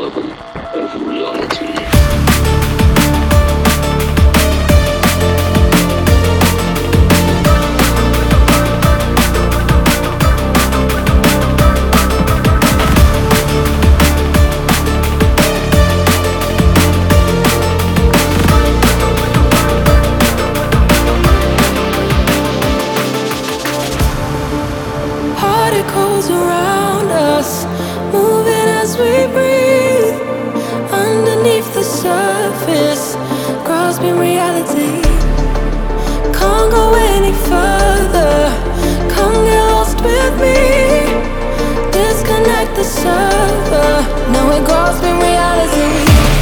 level of reality. Particles around us, moving as we breathe. Underneath the surface, grasping reality. Can't go any further, come get lost with me. Disconnect the server, now we're grasping reality.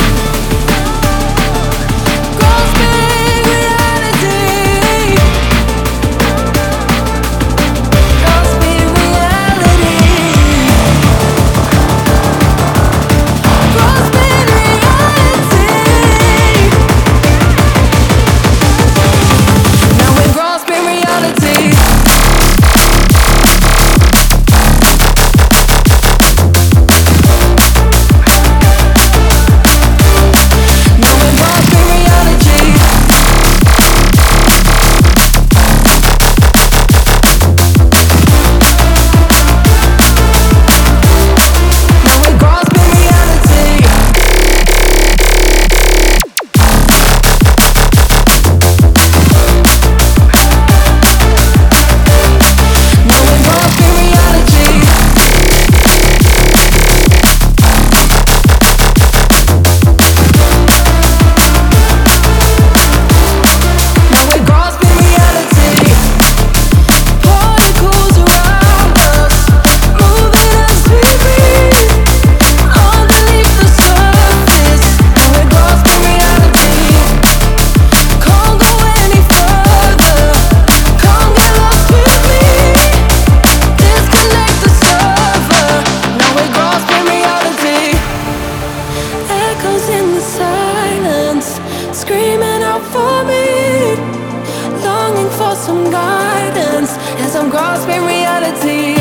Screaming out for me, longing for some guidance as I'm grasping reality.